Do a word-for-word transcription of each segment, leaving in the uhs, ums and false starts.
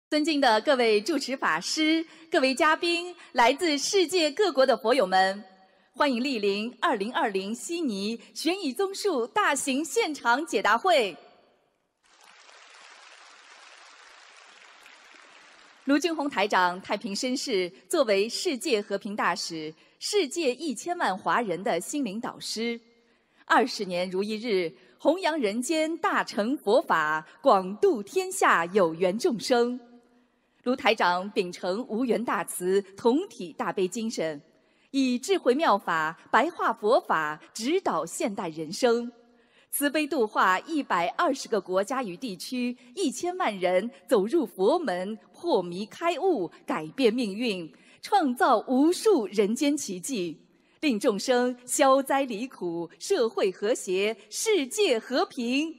尊敬的各位主持法师、各位嘉宾、来自世界各国的佛友们，欢迎莅临二零二零悉尼悬疑综述大型现场解答会。卢俊宏台长太平绅士作为世界和平大使，世界一千万华人的心灵导师，二十年如一日，弘扬人间大乘佛法，广度天下有缘众生。卢台长秉承无缘大慈、同体大悲精神，以智慧妙法白话佛法，指导现代人生，慈悲度化一百二十个国家与地区，一千万人走入佛门，破迷开悟，改变命运，创造无数人间奇迹，令众生消灾离苦，社会和谐，世界和平。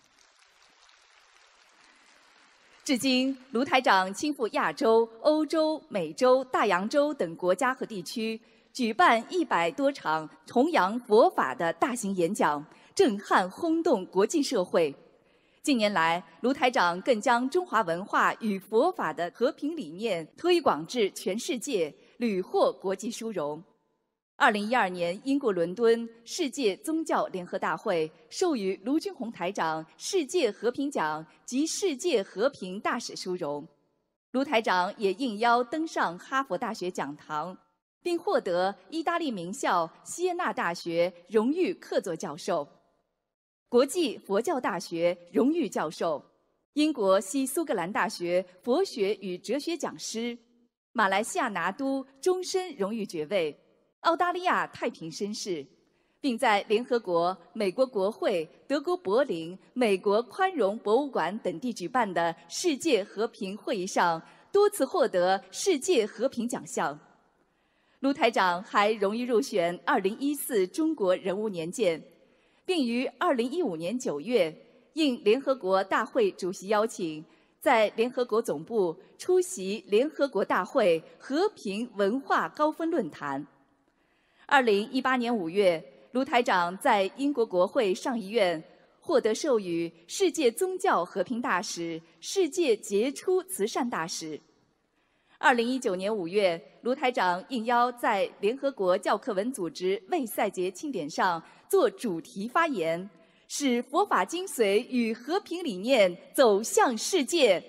至今，卢台长亲赴亚洲、欧洲、美洲、大洋洲等国家和地区，举办一百多场弘扬佛法的大型演讲，震撼轰动国际社会。近年来，卢台长更将中华文化与佛法的和平理念推广至全世界，屡获国际殊荣。二零一二年，英国伦敦世界宗教联合大会授予卢俊宏台长世界和平奖及世界和平大使殊荣。卢台长也应邀登上哈佛大学讲堂，并获得意大利名校锡耶纳大学荣誉客座教授、国际佛教大学荣誉教授、英国西苏格兰大学佛学与哲学讲师、马来西亚拿督终身荣誉爵位、澳大利亚太平绅士，并在联合国、美国国会、德国柏林、美国宽容博物馆等地举办的世界和平会议上多次获得世界和平奖项。卢台长还荣誉入选二零一四中国人物年鉴，并于二零一五年九月应联合国大会主席邀请，在联合国总部出席联合国大会和平文化高峰论坛。二零一八年五月，卢台长在英国国会上议院获得授予世界宗教和平大使、世界杰出慈善大使。二零一九年五月，卢台长应邀在联合国教科文组织卫赛节庆典上做主题发言，使佛法精髓与和平理念走向世界。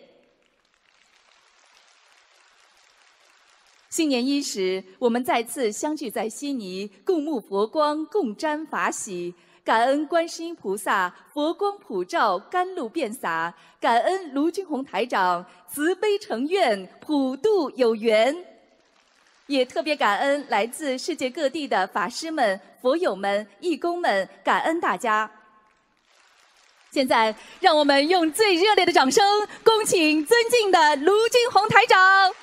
新年伊始，我们再次相聚在悉尼，共沐佛光，共沾法喜。感恩观世音菩萨佛光普照，甘露遍洒；感恩卢俊宏台长慈悲成愿，普度有缘。也特别感恩来自世界各地的法师们、佛友们、义工们，感恩大家。现在，让我们用最热烈的掌声，恭请尊敬的卢俊宏台长。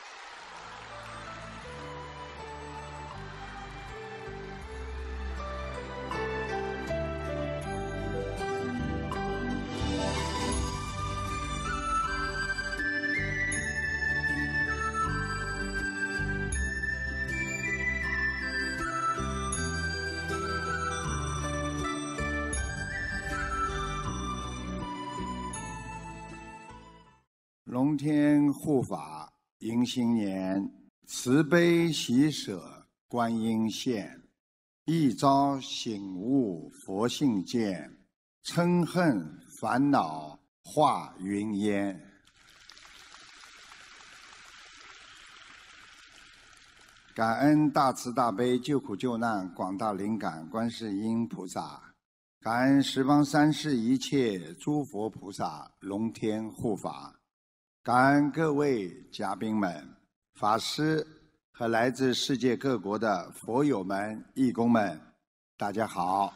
龙天护法迎新年，慈悲喜舍观音现，一朝醒悟佛性见，嗔恨烦恼化云烟。感恩大慈大悲救苦救难广大灵感观世音菩萨，感恩十方三世一切诸佛菩萨龙天护法，感恩各位嘉宾们、法师和来自世界各国的佛友们、义工们，大家好。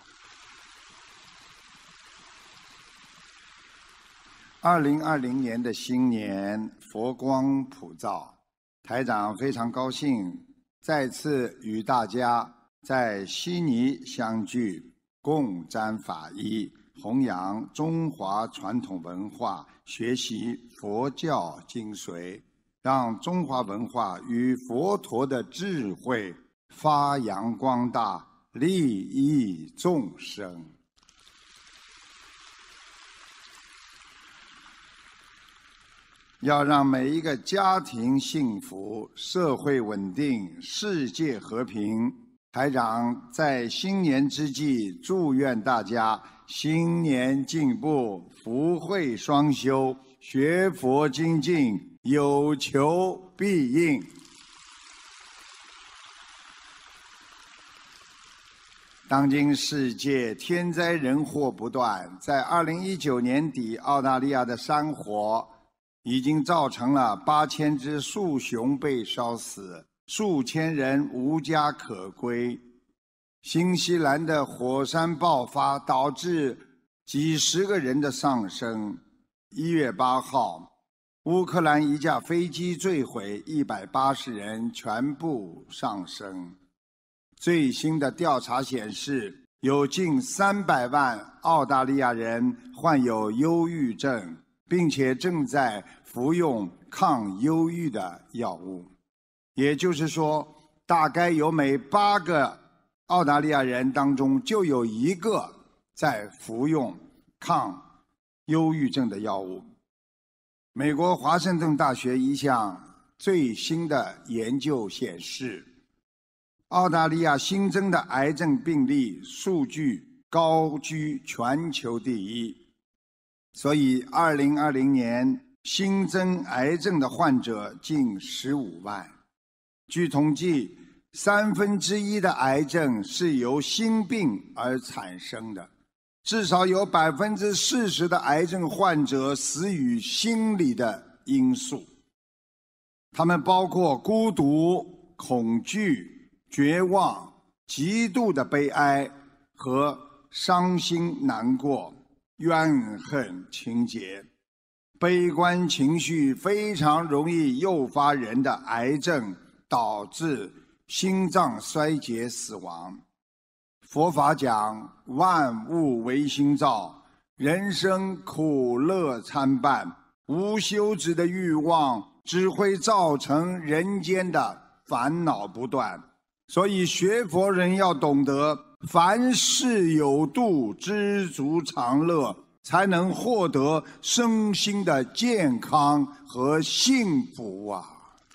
二零二零年的新年，佛光普照，台长非常高兴再次与大家在悉尼相聚，共沾法衣，弘扬中华传统文化，学习佛教精髓，让中华文化与佛陀的智慧发扬光大，利益众生。 要让每一个家庭幸福、社会稳定、世界和平。台长在新年之际，祝愿大家新年进步，福慧双修，学佛精进，有求必应。当今世界天灾人祸不断，在二零一九年底，澳大利亚的山火已经造成了八千只树熊被烧死，数千人无家可归。新西兰的火山爆发导致几十个人的丧生。一月八号，乌克兰一架飞机坠毁，一百八十人全部丧生。最新的调查显示，有近三百万澳大利亚人患有忧郁症，并且正在服用抗忧郁的药物。也就是说，大概有每八个澳大利亚人当中就有一个在服用抗忧郁症的药物。美国华盛顿大学一项最新的研究显示，澳大利亚新增的癌症病例数据高居全球第一，所以二零二零年新增癌症的患者近十五万。据统计，三分之一的癌症是由心病而产生的，至少有百分之四十的癌症患者死于心理的因素，它们包括孤独、恐惧、绝望、极度的悲哀和伤心难过、怨恨情节。悲观情绪非常容易诱发人的癌症，导致心脏衰竭死亡。佛法讲万物唯心造，人生苦乐参半，无休止的欲望只会造成人间的烦恼不断。所以学佛人要懂得凡事有度，知足常乐，才能获得身心的健康和幸福啊！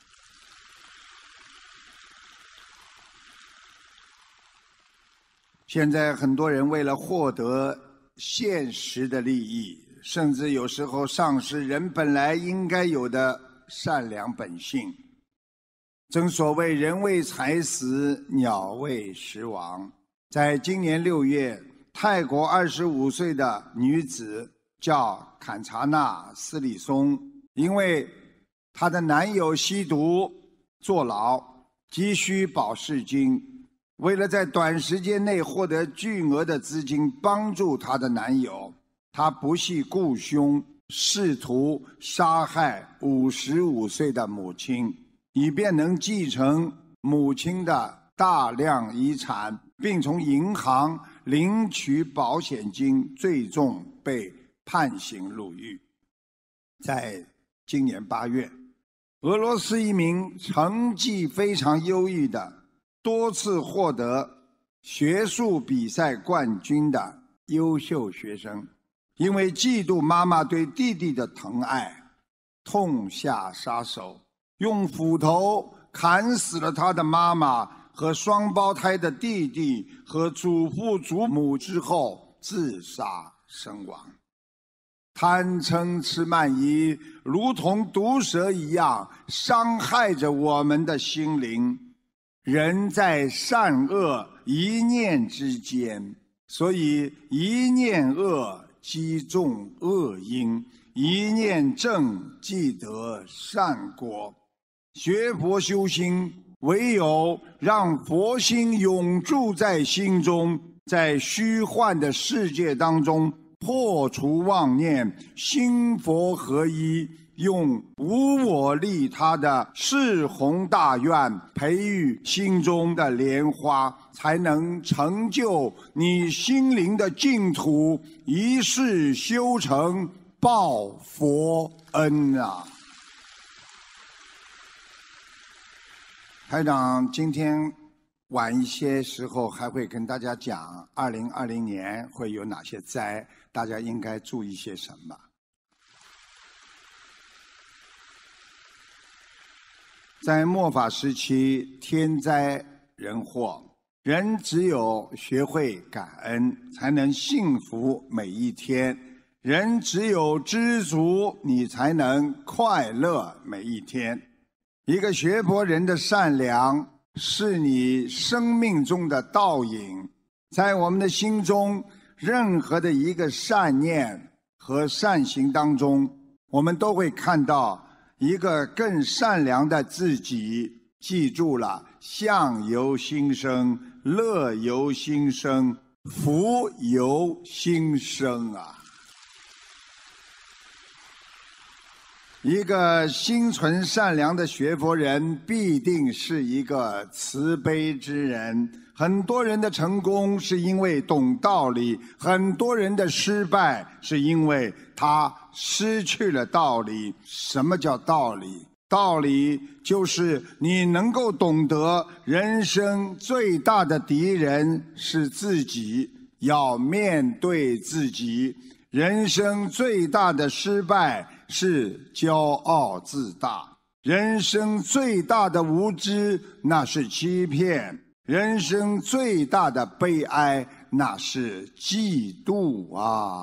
现在很多人为了获得现实的利益，甚至有时候丧失人本来应该有的善良本性。正所谓人为财死，鸟为食亡。在今年六月，泰国二十五岁的女子叫坎查纳斯里松，因为她的男友吸毒坐牢，急需保释金。为了在短时间内获得巨额的资金帮助她的男友，她不惜雇凶，试图杀害五十五岁的母亲，以便能继承母亲的大量遗产，并从银行领取保险金，最终被判刑入狱。在今年八月，俄罗斯一名成绩非常优异的、多次获得学术比赛冠军的优秀学生，因为嫉妒妈妈对弟弟的疼爱，痛下杀手，用斧头砍死了他的妈妈和双胞胎的弟弟和祖父祖母之后自杀身亡。贪嗔痴慢疑如同毒蛇一样伤害着我们的心灵。人在善恶一念之间，所以一念恶积种恶因，一念正即得善果。学佛修心，唯有让佛心永驻在心中，在虚幻的世界当中破除妄念，心佛合一，用无我利他的誓宏大愿培育心中的莲花，才能成就你心灵的净土，一世修成报佛恩啊！台长今天晚一些时候还会跟大家讲二零二零年会有哪些灾，大家应该注意些什么。 在末法时期，天灾人祸，人只有学会感恩，才能幸福每一天。人只有知足，你才能快乐每一天。一个学佛人的善良，是你生命中的倒影。在我们的心中，任何的一个善念和善行当中，我们都会看到一个更善良的自己。记住了，相由心生，乐由心生，福由心生啊！一个心存善良的学佛人，必定是一个慈悲之人。很多人的成功是因为懂道理，很多人的失败是因为他失去了道理。什么叫道理？道理就是你能够懂得人生最大的敌人是自己，要面对自己。人生最大的失败是骄傲自大，人生最大的无知那是欺骗，人生最大的悲哀那是嫉妒啊！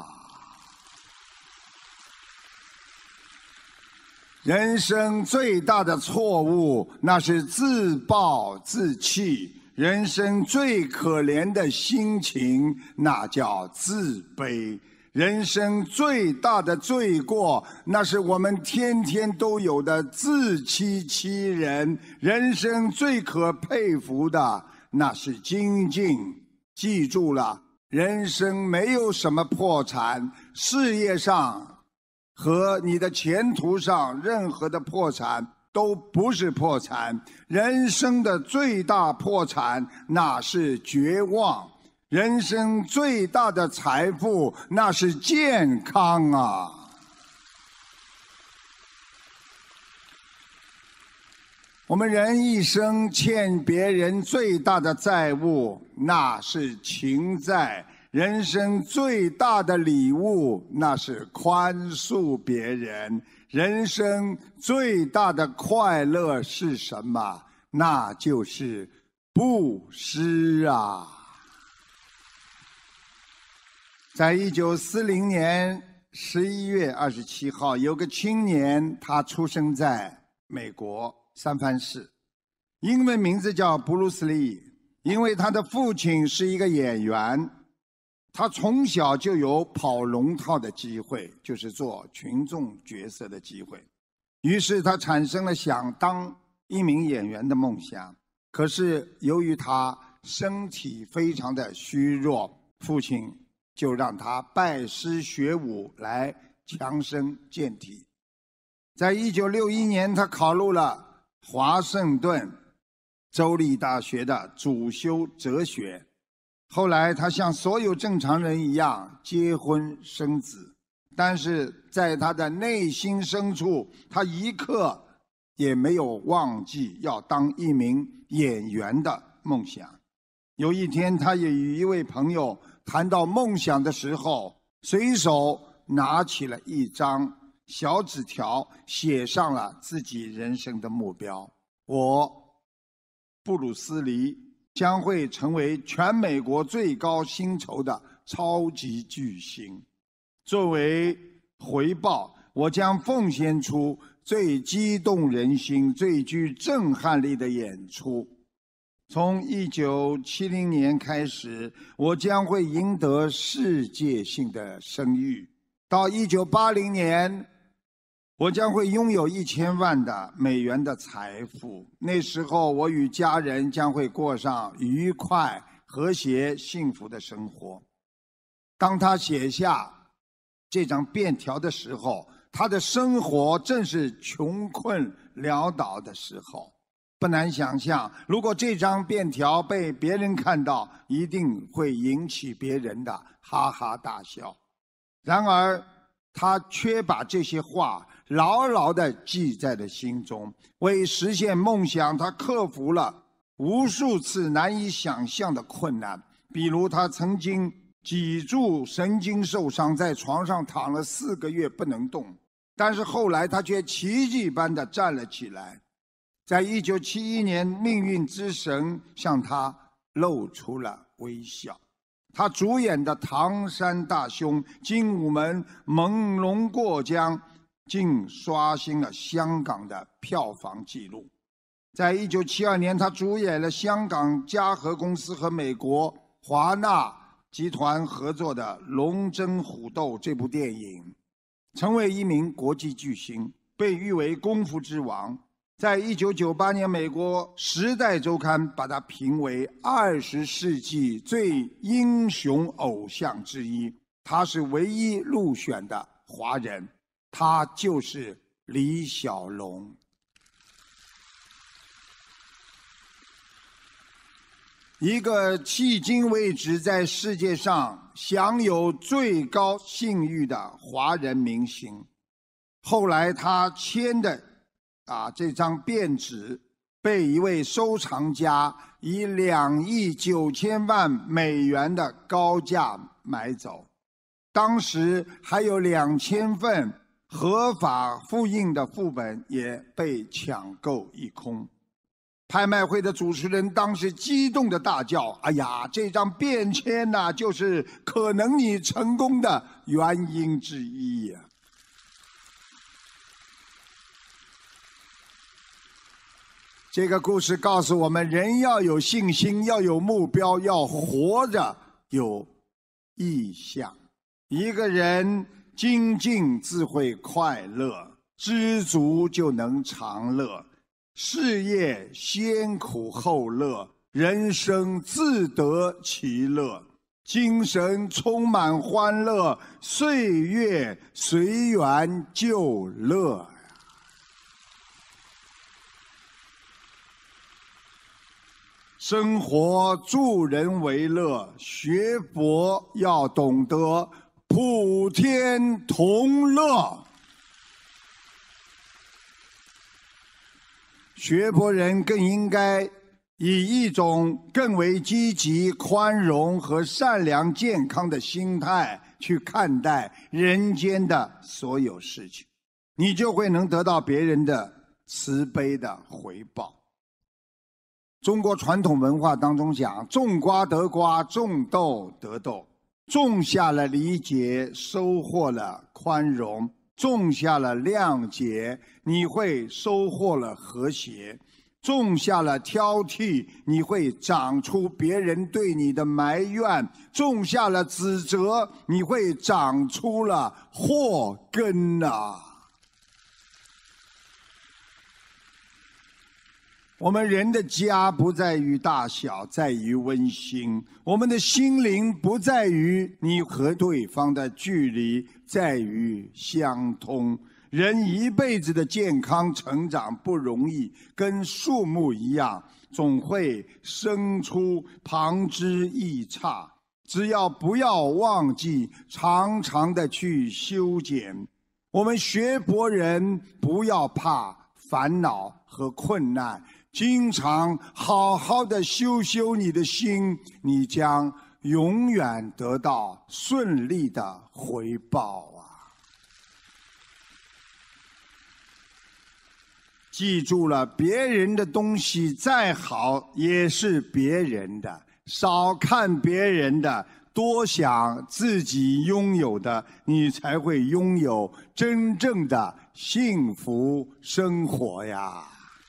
人生最大的错误那是自暴自弃，人生最可怜的心情那叫自卑。人生最大的罪过，那是我们天天都有的自欺欺人。人生最可佩服的，那是精进。记住了，人生没有什么破产，事业上和你的前途上任何的破产都不是破产。人生的最大破产，那是绝望。人生最大的财富，那是健康啊！我们人一生欠别人最大的债务，那是情债；人生最大的礼物，那是宽恕别人；人生最大的快乐是什么？那就是布施啊！在一九四零年十一月二十七号，有个青年，他出生在美国三藩市，英文名字叫布鲁斯利。因为他的父亲是一个演员，他从小就有跑龙套的机会，就是做群众角色的机会。于是他产生了想当一名演员的梦想。可是由于他身体非常的虚弱，父亲就让他拜师学武来强身健体。在一九六一年，他考入了华盛顿州立大学的主修哲学。后来他像所有正常人一样结婚生子，但是在他的内心深处，他一刻也没有忘记要当一名演员的梦想。有一天，他也与一位朋友谈到梦想的时候，随手拿起了一张小纸条，写上了自己人生的目标：我布鲁斯利将会成为全美国最高薪酬的超级巨星。作为回报，我将奉献出最激动人心、最具震撼力的演出。从一九七零年开始，我将会赢得世界性的声誉。到一九八零年，我将会拥有一千万的美元的财富。那时候，我与家人将会过上愉快、和谐、幸福的生活。当他写下这张便条的时候，他的生活正是穷困潦倒的时候。不难想象，如果这张便条被别人看到，一定会引起别人的哈哈大笑。然而，他却把这些话牢牢地记在了心中。为实现梦想，他克服了无数次难以想象的困难。比如，他曾经脊柱神经受伤，在床上躺了四个月不能动，但是后来他却奇迹般地站了起来。 在一九七一年，命运之神向他露出了微笑。他主演的《唐山大兄》《精武门》《猛龙过江》竟刷新了香港的票房纪录。在一九七二年，他主演了香港嘉禾公司和美国华纳集团合作的《龙争虎斗》这部电影，成为一名国际巨星，被誉为功夫之王。在一九九八年，美国《时代周刊》把他评为二十世纪最英雄偶像之一。他是唯一入选的华人，他就是李小龙。一个迄今为止在世界上享有最高信誉的华人明星，后来他签的啊这张便纸被一位收藏家以两亿九千万美元的高价买走，当时还有两千份合法复印的副本也被抢购一空。拍卖会的主持人当时激动地大叫：“哎呀，这张便签呐、啊，就是可能你成功的原因之一呀、啊！”这个故事告诉我们，人要有信心，要有目标，要活着有意向。一个人精进自会快乐，知足就能常乐。事业先苦后乐，人生自得其乐。精神充满欢乐，岁月随缘就乐。生活助人为乐，学佛要懂得普天同乐。学佛人更应该以一种更为积极、宽容和善良、健康的心态去看待人间的所有事情，你就会能得到别人的慈悲的回报。中国传统文化当中讲，种瓜得瓜，种豆得豆，种下了理解，收获了宽容，种下了谅解，你会收获了和谐；种下了挑剔，你会长出别人对你的埋怨；种下了指责，你会长出了祸根啊！我们人的家不在于大小，在于温馨；我们的心灵不在于你和对方的距离，在于相通。人一辈子的健康成长不容易，跟树木一样，总会生出旁枝异杈。只要不要忘记常常的去修剪。我们学佛人不要怕烦恼和困难，经常好好的修修你的心，你将永远得到顺利的回报啊！记住了，别人的东西再好也是别人的，少看别人的，多想自己拥有的，你才会拥有真正的幸福生活呀！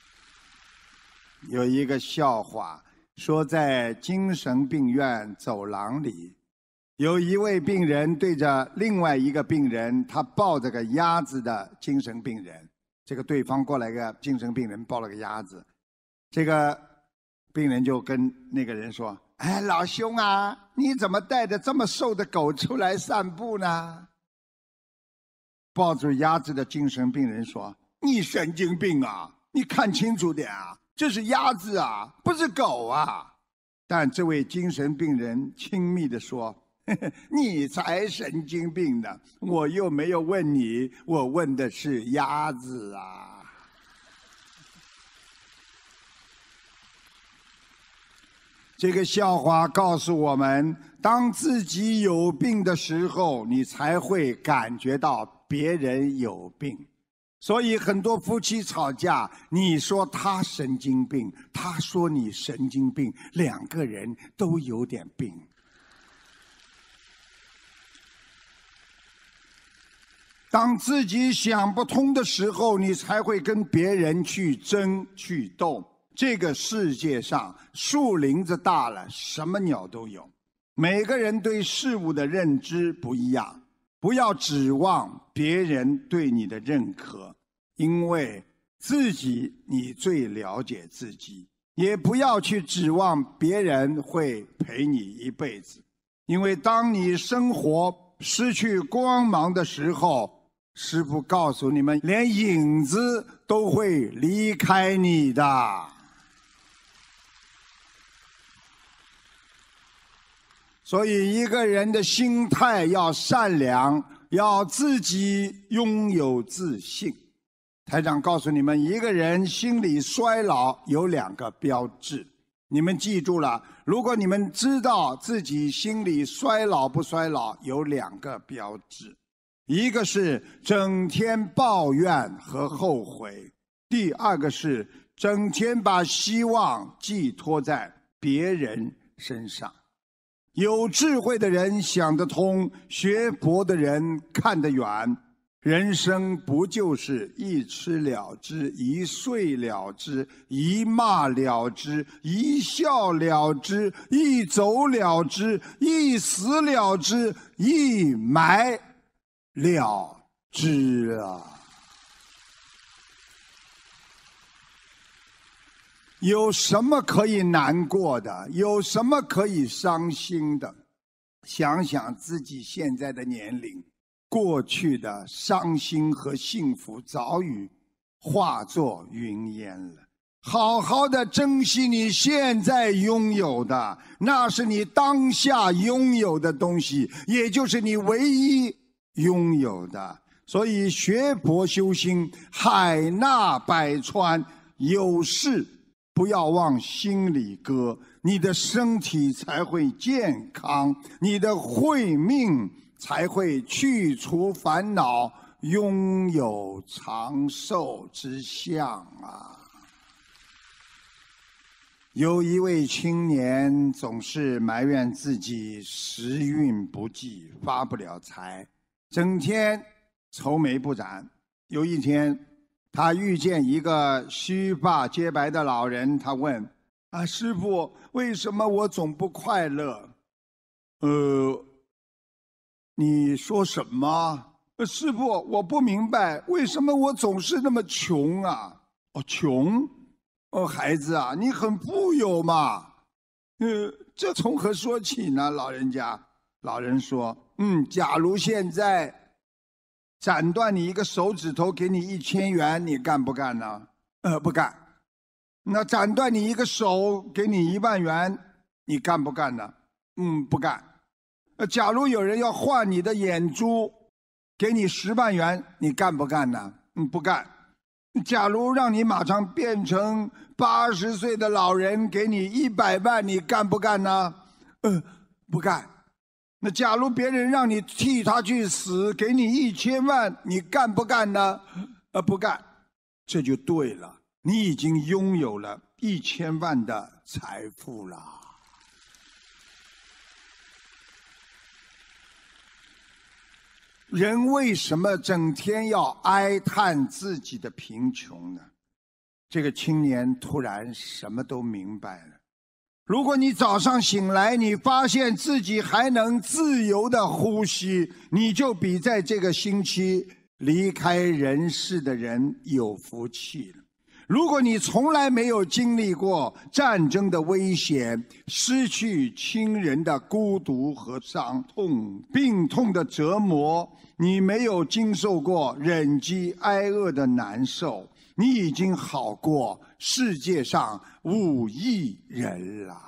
有一个笑话，说在精神病院走廊里，有一位病人对着另外一个病人，他抱着个鸭子的精神病人，这个对方过来个精神病人抱了个鸭子，这个病人就跟那个人说：“哎，老兄啊，你怎么带着这么瘦的狗出来散步呢？”抱住鸭子的精神病人说：“你神经病啊，你看清楚点啊，这是鸭子啊，不是狗啊。”但这位精神病人亲密地说：“呵呵，你才神经病呢，我又没有问你，我问的是鸭子啊。”这个笑话告诉我们，当自己有病的时候，你才会感觉到别人有病。 所以很多夫妻吵架，你说他神经病，他说你神经病，两个人都有点病。当自己想不通的时候，你才会跟别人去争去斗。这个世界上树林子大了，什么鸟都有。每个人对事物的认知不一样，不要指望别人对你的认可，因为自己你最了解自己。也不要去指望别人会陪你一辈子，因为当你生活失去光芒的时候，师父告诉你们，连影子都会离开你的。所以一个人的心态要善良，要自己拥有自信。台长告诉你们，一个人心理衰老有两个标志，你们记住了。如果你们知道自己心理衰老不衰老，有两个标志，一个是整天抱怨和后悔，第二个是整天把希望寄托在别人身上。有智慧的人想得通，学佛的人看得远。人生不就是一吃了之，一睡了之，一骂了之，一笑了之，一走了之，一死了之，一埋了之啊！有什么可以难过的？有什么可以伤心的？想想自己现在的年龄，过去的伤心和幸福早已化作云烟了。好好的珍惜你现在拥有的，那是你当下拥有的东西，也就是你唯一拥有的。所以学佛修心，海纳百川，有事不要往心里搁，你的身体才会健康，你的慧命才会去除烦恼，拥有长寿之相啊！有一位青年总是埋怨自己时运不济，发不了财，整天愁眉不展。有一天，他遇见一个须发皆白的老人，他问：啊，师父，为什么我总不快乐？呃，你说什么？呃，师父，我不明白，为什么我总是那么穷啊？哦，穷？哦，孩子啊，你很富有嘛。呃，这从何说起呢？老人家，老人说：嗯，假如现在斩断你一个手指头，给你一千元，你干不干呢？呃，不干。那斩断你一个手，给你一万元，你干不干呢？嗯，不干。呃，假如有人要换你的眼珠，给你十万元，你干不干呢？嗯，不干。假如让你马上变成八十岁的老人，给你一百万，你干不干呢？呃，不干。那假如别人让你替他去死，给你一千万，你干不干呢？呃，不干。这就对了，你已经拥有了一千万的财富了。人为什么整天要哀叹自己的贫穷呢？这个青年突然什么都明白了。如果你早上醒来，你发现自己还能自由的呼吸，你就比在这个星期离开人世的人有福气了。如果你从来没有经历过战争的危险，失去亲人的孤独和伤痛，病痛的折磨，你没有经受过忍饥挨饿的难受，你已经好过世界上五亿人了。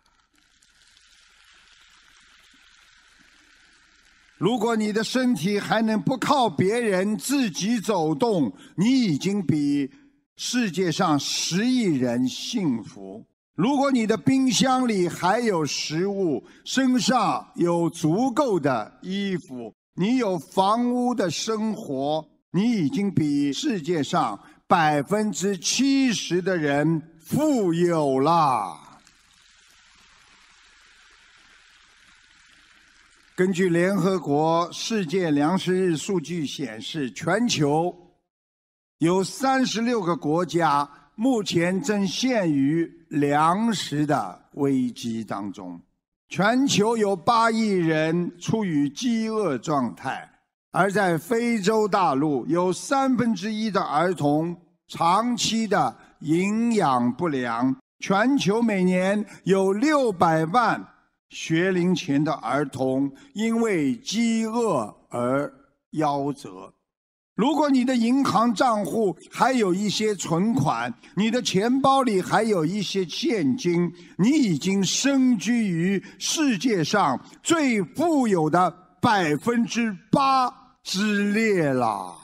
如果你的身体还能不靠别人自己走动，你已经比世界上十亿人幸福。如果你的冰箱里还有食物，身上有足够的衣服，你有房屋的生活， 你已经比世界上百分之七十的人富有了。根据联合国世界粮食日数据显示，全球有三十六个国家目前正陷于粮食的危机当中，全球有八亿人处于饥饿状态，而在非洲大陆有三分之一的儿童长期的营养不良，全球每年有六百万学龄前的儿童因为饥饿而夭折。如果你的银行账户还有一些存款，你的钱包里还有一些现金，你已经身居于世界上最富有的百分之八之列了。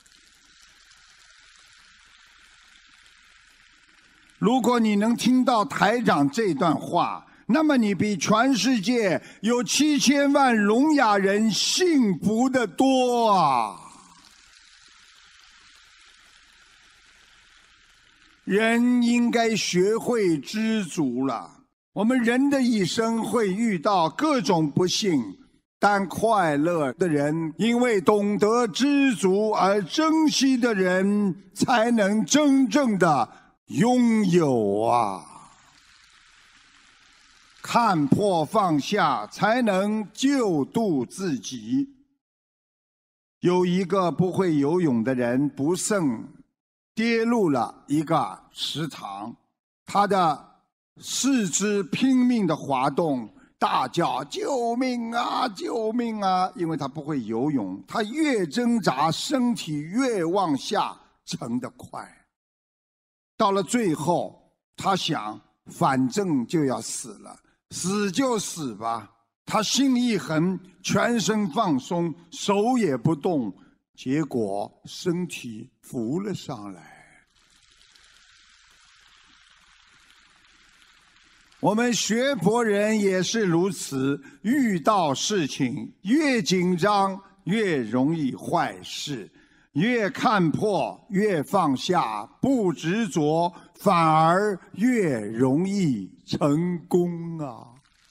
如果你能听到台长这段话，那么你比全世界有七千万聋哑人幸福得多啊！人应该学会知足了。我们人的一生会遇到各种不幸，但快乐的人，因为懂得知足而珍惜的人，才能真正的拥有啊！看破放下，才能救度自己。有一个不会游泳的人，不慎跌入了一个池塘，他的四肢拼命地滑动，大叫：“救命啊！救命啊！”因为他不会游泳，他越挣扎，身体越往下沉得快。到了最后，他想，反正就要死了，死就死吧。他心一横，全身放松，手也不动，结果身体浮了上来。我们学佛人也是如此，遇到事情越紧张越容易坏事，越看破越放下，不执着反而越容易成功啊！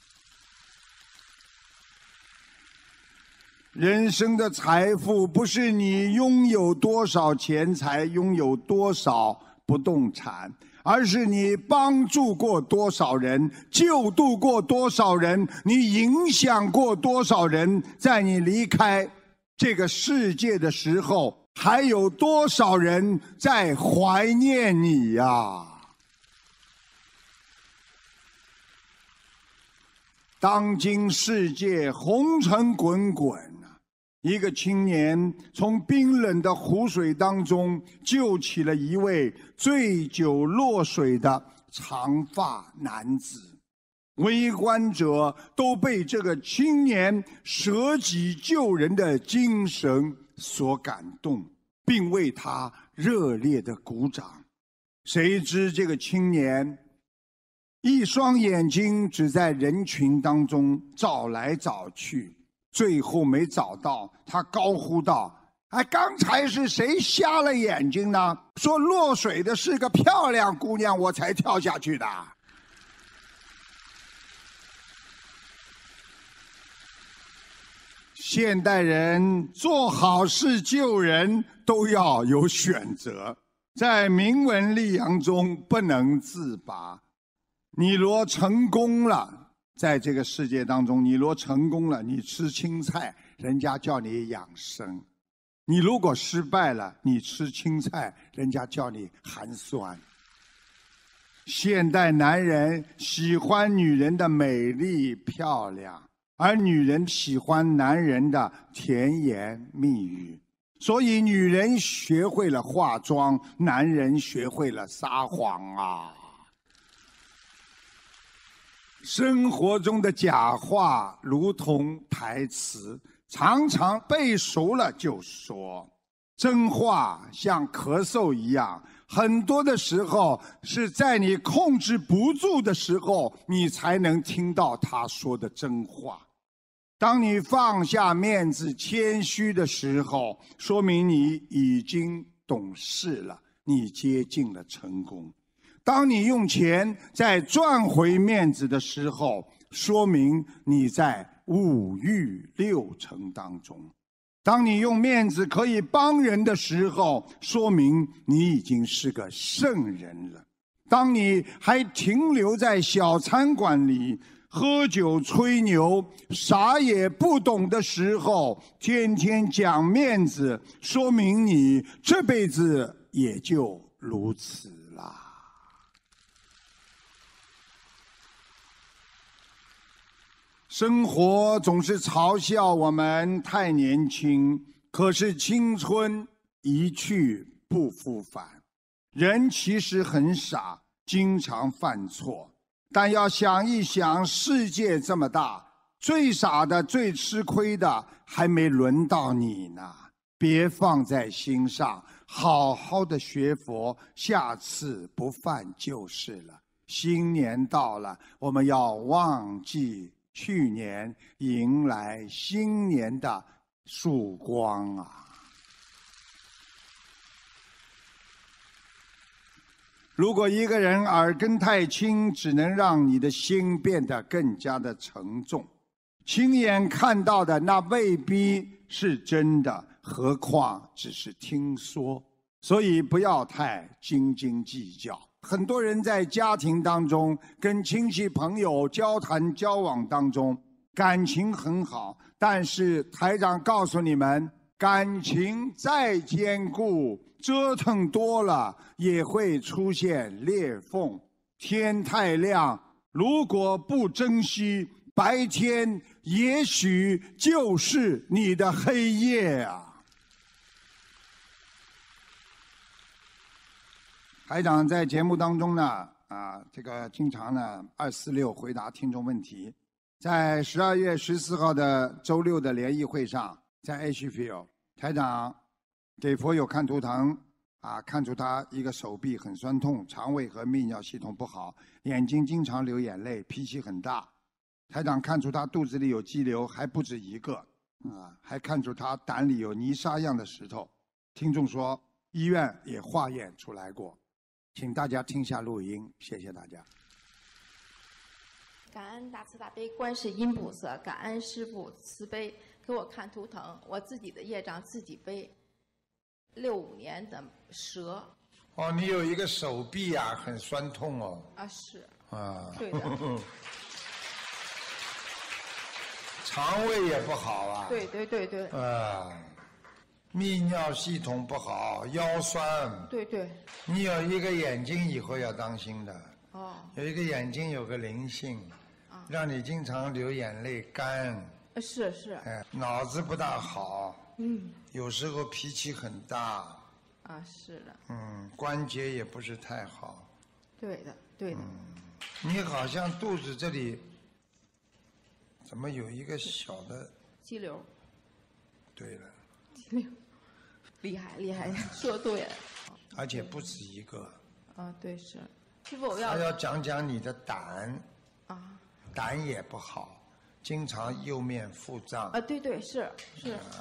人生的财富不是你拥有多少钱财，拥有多少不动产，而是你帮助过多少人，救度过多少人，你影响过多少人，在你离开这个世界的时候，还有多少人在怀念你呀？当今世界红尘滚滚，一个青年从冰冷的湖水当中救起了一位醉酒落水的长发男子。围观者都被这个青年舍己救人的精神所感动，并为他热烈的鼓掌。谁知这个青年一双眼睛只在人群当中找来找去，最后没找到，他高呼道：“哎，刚才是谁瞎了眼睛呢？说落水的是个漂亮姑娘，我才跳下去的。”现代人做好事救人都要有选择，在名闻利养中不能自拔。你若成功了，在这个世界当中，你若成功了，你吃青菜，人家叫你养生；你如果失败了，你吃青菜，人家叫你寒酸。现代男人喜欢女人的美丽漂亮，而女人喜欢男人的甜言蜜语。所以女人学会了化妆，男人学会了撒谎啊！生活中的假话如同台词，常常背熟了就说。真话像咳嗽一样，很多的时候是在你控制不住的时候，你才能听到他说的真话。 当你放下面子、谦虚的时候，说明你已经懂事了，你接近了成功。当你用钱再赚回面子的时候，说明你在五欲六尘当中。当你用面子可以帮人的时候，说明你已经是个圣人了。当你还停留在小餐馆里喝酒吹牛，啥也不懂的时候，天天讲面子，说明你这辈子也就如此啦。生活总是嘲笑我们太年轻，可是青春一去不复返。人其实很傻，经常犯错。但要想一想，世界这么大，最傻的、最吃亏的还没轮到你呢。别放在心上，好好的学佛，下次不犯就是了。新年到了，我们要忘记去年，迎来新年的曙光啊！如果一个人耳根太轻，只能让你的心变得更加的沉重。亲眼看到的那未必是真的，何况只是听说。所以不要太斤斤计较。很多人在家庭当中，跟亲戚朋友交谈交往当中，感情很好，但是台长告诉你们，感情再坚固，折腾多了也会出现裂缝。天太亮，如果不珍惜，白天也许就是你的黑夜啊！台长在节目当中呢，啊，这个经常呢二四六回答听众问题。在十二月十四号的周六的联谊会上，在 H Field， 台长给佛友看图腾，啊，看出他一个手臂很酸痛，肠胃和泌尿系统不好，眼睛经常流眼泪，脾气很大。台长看出他肚子里有肌瘤，还不止一个，啊，还看出他胆里有泥沙样的石头。听众说，医院也化验出来过。请大家听下录音，谢谢大家。 感恩大慈大悲观世音菩萨，感恩师父慈悲给我看图腾，我自己的业障自己背。六五年的蛇。 哦，你有一个手臂啊，很酸痛哦。 啊，是。 啊。 对的。 肠胃也不好啊。 对对对对。 啊。泌尿系统不好，腰酸。 对对。 你有一个眼睛以后要当心的。 哦。 有一个眼睛有个灵性，啊、让你经常流眼泪干。 是是。 哎，脑子不大好。 嗯。 有时候脾气很大。 啊，是的。 嗯，关节也不是太好。 对的，对的。 嗯，你好像肚子这里怎么有一个小的肌瘤？ 对了。 厉害厉害，说对了。 而且不止一个。 啊，对是。师傅，我要。 他要讲讲你的胆。 啊。 胆也不好，经常右面腹胀。 啊，对对是是。啊、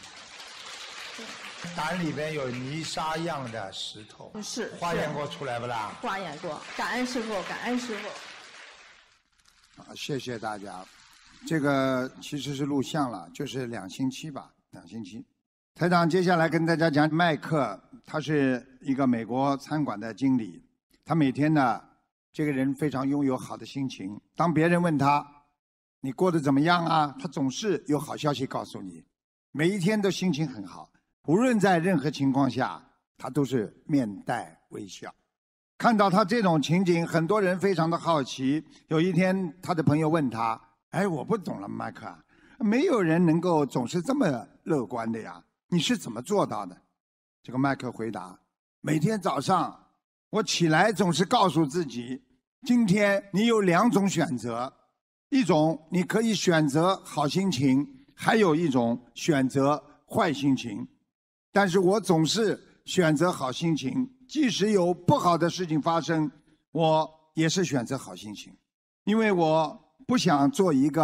胆里边有泥沙样的石头。 是。 化验过出来不啦？ 化验过，感恩师傅，感恩师傅。 啊，谢谢大家。这个其实是录像了，就是两星期吧。两星期，台长接下来跟大家讲麦克，他是一个美国餐馆的经理。他每天呢，这个人非常拥有好的心情。当别人问他你过得怎么样啊，他总是有好消息告诉你，每一天都心情很好。无论在任何情况下，他都是面带微笑。看到他这种情景，很多人非常的好奇。有一天，他的朋友问他：“哎，我不懂了，麦克。”没有人能够总是这么乐观的呀，你是怎么做到的？这个麦克回答：每天早上我起来总是告诉自己，今天你有两种选择，一种你可以选择好心情，还有一种选择坏心情。但是我总是选择好心情，即使有不好的事情发生，我也是选择好心情，因为我不想做一个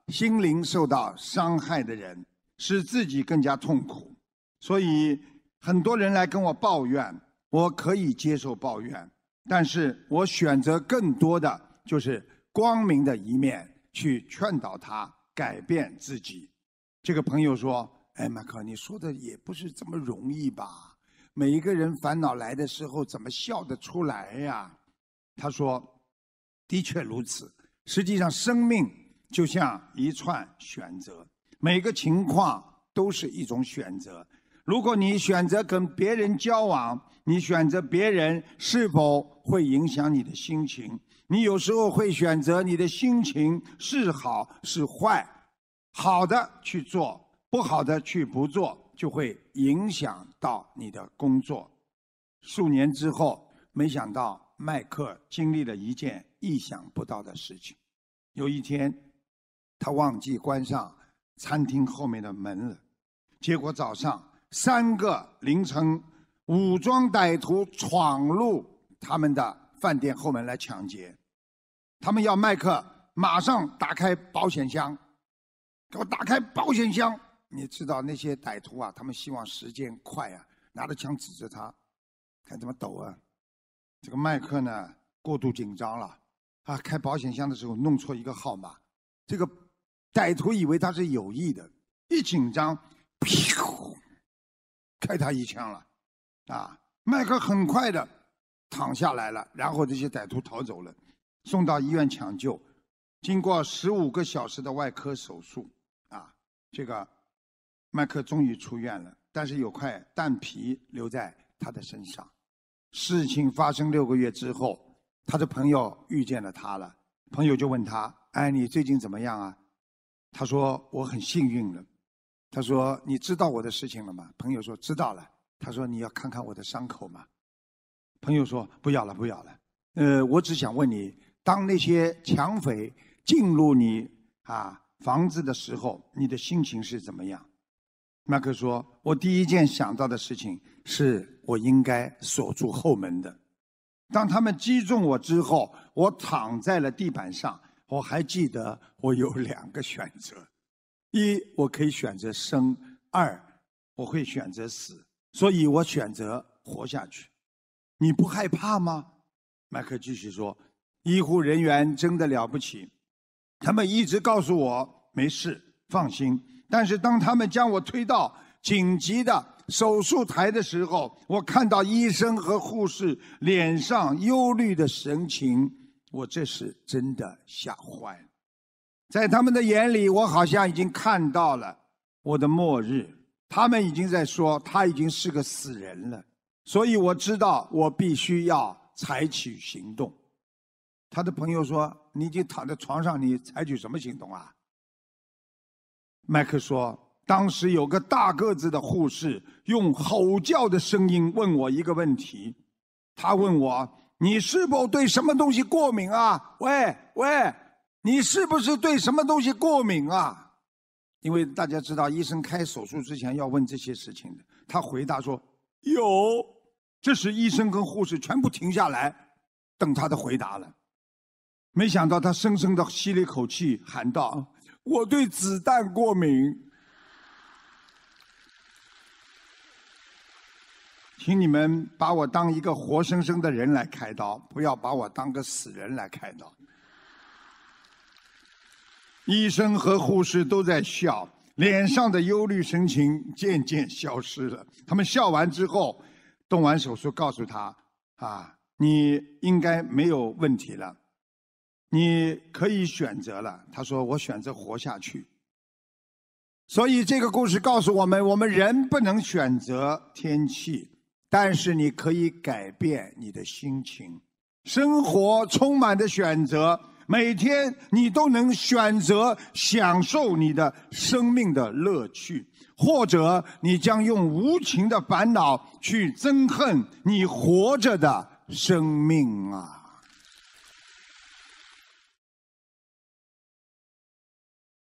心灵受到伤害的人，使自己更加痛苦。所以很多人来跟我抱怨，我可以接受抱怨，但是我选择更多的就是光明的一面，去劝导他改变自己。这个朋友说，哎，马克，你说的也不是这么容易吧？每一个人烦恼来的时候怎么笑得出来呀？他说，的确如此。实际上生命就像一串选择，每个情况都是一种选择。如果你选择跟别人交往，你选择别人是否会影响你的心情，你有时候会选择你的心情是好是坏，好的去做，不好的去不做，就会影响到你的工作。数年之后，没想到麦克经历了一件意想不到的事情。有一天，他忘记关上餐厅后面的门了，结果早上三个凌晨武装歹徒闯入他们的饭店后门来抢劫。他们要麦克马上打开保险箱，给我打开保险箱。你知道那些歹徒啊，他们希望时间快啊，拿着枪指着他，看怎么抖啊。这个麦克呢过度紧张了啊，开保险箱的时候弄错一个号码，这个歹徒以为他是有意的，一紧张，噗，开他一枪了啊！麦克很快的躺下来了，然后这些歹徒逃走了，送到医院抢救。经过十五个小时的外科手术啊，这个麦克终于出院了，但是有块蛋皮留在他的身上。事情发生六个月之后，他的朋友遇见了他了，朋友就问他，哎，你最近怎么样啊？他说，我很幸运了。他说，你知道我的事情了吗？朋友说，知道了。他说，你要看看我的伤口吗？朋友说，不要了不要了，呃，我只想问你，当那些抢匪进入你啊房子的时候，你的心情是怎么样？麦克说，我第一件想到的事情是我应该锁住后门的。当他们击中我之后，我躺在了地板上，我还记得我有两个选择，一，我可以选择生，二，我会选择死，所以我选择活下去。你不害怕吗？麦克继续说，医护人员真的了不起，他们一直告诉我没事，放心。但是当他们将我推到紧急的手术台的时候，我看到医生和护士脸上忧虑的神情，我这是真的吓坏了。在他们的眼里，我好像已经看到了我的末日，他们已经在说他已经是个死人了，所以我知道我必须要采取行动。他的朋友说，你已经躺在床上，你采取什么行动啊？麦克说，当时有个大个子的护士用吼叫的声音问我一个问题，他问我，你是否对什么东西过敏啊？喂喂，你是不是对什么东西过敏啊？因为大家知道医生开手术之前要问这些事情的。他回答说，有。这时医生跟护士全部停下来等他的回答了。没想到他深深地吸了一口气，喊道，我对子弹过敏。请你们把我当一个活生生的人来开刀，不要把我当个死人来开刀。医生和护士都在笑，脸上的忧虑神情渐渐消失了。他们笑完之后，动完手术告诉他，啊，你应该没有问题了，你可以选择了。他说，我选择活下去。所以这个故事告诉我们，我们人不能选择天气，但是你可以改变你的心情。生活充满着选择，每天你都能选择享受你的生命的乐趣，或者你将用无情的烦恼去憎恨你活着的生命啊。